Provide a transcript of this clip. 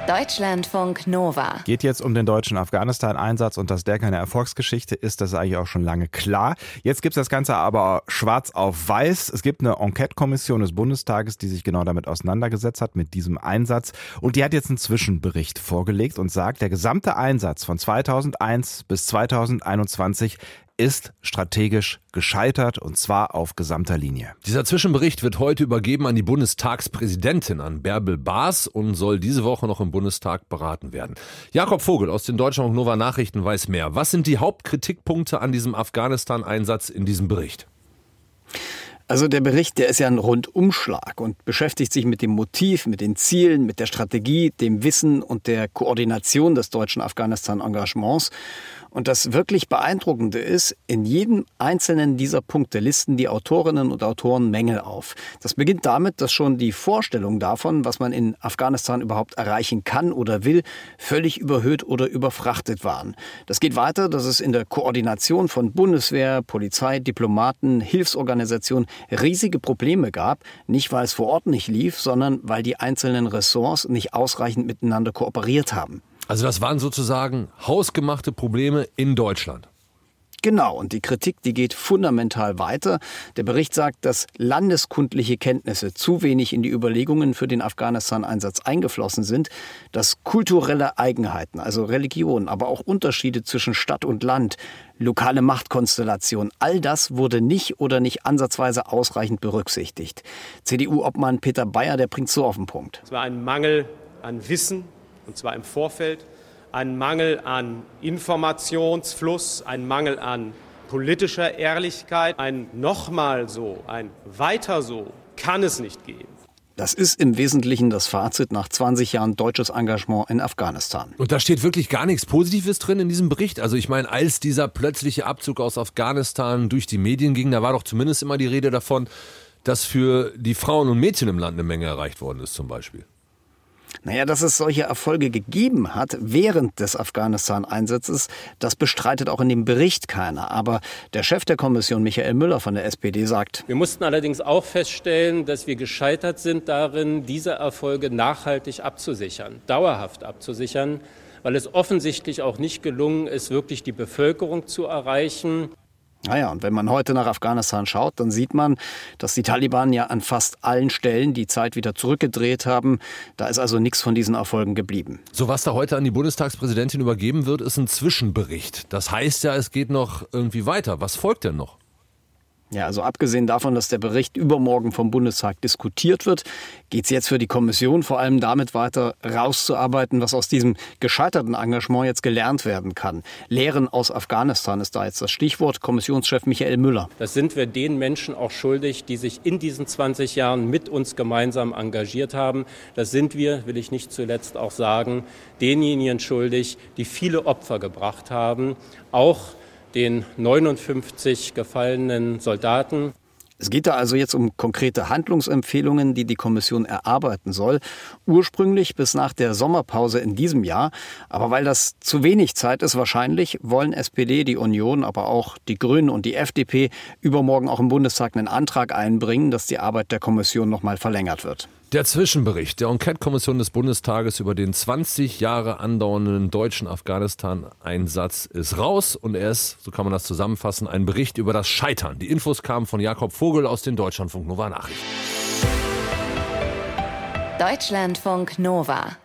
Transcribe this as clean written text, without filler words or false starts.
Deutschlandfunk Nova. Geht jetzt um den deutschen Afghanistan-Einsatz und dass der keine Erfolgsgeschichte ist, das ist eigentlich auch schon lange klar. Jetzt gibt es das Ganze aber schwarz auf weiß. Es gibt eine Enquete-Kommission des Bundestages, die sich genau damit auseinandergesetzt hat, mit diesem Einsatz. Und die hat jetzt einen Zwischenbericht vorgelegt und sagt, der gesamte Einsatz von 2001 bis 2021 ist strategisch gescheitert, und zwar auf gesamter Linie. Dieser Zwischenbericht wird heute übergeben an die Bundestagspräsidentin, an Bärbel Baas, und soll diese Woche noch im Bundestag beraten werden. Jakob Vogel aus den Deutschlandfunk Nova Nachrichten weiß mehr. Was sind die Hauptkritikpunkte an diesem Afghanistan-Einsatz in diesem Bericht? Also der Bericht, der ist ja ein Rundumschlag und beschäftigt sich mit dem Motiv, mit den Zielen, mit der Strategie, dem Wissen und der Koordination des deutschen Afghanistan-Engagements. Und das wirklich Beeindruckende ist, in jedem einzelnen dieser Punkte listen die Autorinnen und Autoren Mängel auf. Das beginnt damit, dass schon die Vorstellung davon, was man in Afghanistan überhaupt erreichen kann oder will, völlig überhöht oder überfrachtet waren. Das geht weiter, dass es in der Koordination von Bundeswehr, Polizei, Diplomaten, Hilfsorganisationen riesige Probleme gab. Nicht, weil es vor Ort nicht lief, sondern weil die einzelnen Ressorts nicht ausreichend miteinander kooperiert haben. Also das waren sozusagen hausgemachte Probleme in Deutschland. Genau, und die Kritik, die geht fundamental weiter. Der Bericht sagt, dass landeskundliche Kenntnisse zu wenig in die Überlegungen für den Afghanistan-Einsatz eingeflossen sind, dass kulturelle Eigenheiten, also Religion, aber auch Unterschiede zwischen Stadt und Land, lokale Machtkonstellation, all das wurde nicht oder nicht ansatzweise ausreichend berücksichtigt. CDU-Obmann Peter Bayer, der bringt so auf den Punkt. Es war ein Mangel an Wissen, und zwar im Vorfeld, ein Mangel an Informationsfluss, ein Mangel an politischer Ehrlichkeit, ein nochmal so, ein weiter so kann es nicht gehen. Das ist im Wesentlichen das Fazit nach 20 Jahren deutsches Engagement in Afghanistan. Und da steht wirklich gar nichts Positives drin in diesem Bericht. Also ich meine, als dieser plötzliche Abzug aus Afghanistan durch die Medien ging, da war doch zumindest immer die Rede davon, dass für die Frauen und Mädchen im Land eine Menge erreicht worden ist zum Beispiel. Naja, dass es solche Erfolge gegeben hat während des Afghanistan-Einsatzes, das bestreitet auch in dem Bericht keiner. Aber der Chef der Kommission, Michael Müller von der SPD, sagt: Wir mussten allerdings auch feststellen, dass wir gescheitert sind darin, diese Erfolge nachhaltig abzusichern, dauerhaft abzusichern, weil es offensichtlich auch nicht gelungen ist, wirklich die Bevölkerung zu erreichen. Naja, und wenn man heute nach Afghanistan schaut, dann sieht man, dass die Taliban ja an fast allen Stellen die Zeit wieder zurückgedreht haben. Da ist also nichts von diesen Erfolgen geblieben. So, was da heute an die Bundestagspräsidentin übergeben wird, ist ein Zwischenbericht. Das heißt ja, es geht noch irgendwie weiter. Was folgt denn noch? Ja, also abgesehen davon, dass der Bericht übermorgen vom Bundestag diskutiert wird, geht es jetzt für die Kommission vor allem damit weiter, rauszuarbeiten, was aus diesem gescheiterten Engagement jetzt gelernt werden kann. Lehren aus Afghanistan ist da jetzt das Stichwort. Kommissionschef Michael Müller. Das sind wir den Menschen auch schuldig, die sich in diesen 20 Jahren mit uns gemeinsam engagiert haben. Das sind wir, will ich nicht zuletzt auch sagen, denjenigen schuldig, die viele Opfer gebracht haben, auch den 59 gefallenen Soldaten. Es geht da also jetzt um konkrete Handlungsempfehlungen, die die Kommission erarbeiten soll. Ursprünglich bis nach der Sommerpause in diesem Jahr. Aber weil das zu wenig Zeit ist wahrscheinlich, wollen SPD, die Union, aber auch die Grünen und die FDP übermorgen auch im Bundestag einen Antrag einbringen, dass die Arbeit der Kommission noch mal verlängert wird. Der Zwischenbericht der Enquete-Kommission des Bundestages über den 20 Jahre andauernden deutschen Afghanistan-Einsatz ist raus. Und er ist, so kann man das zusammenfassen, ein Bericht über das Scheitern. Die Infos kamen von Jakob Vogel aus den Deutschlandfunk Nova Nachrichten. Deutschlandfunk Nova.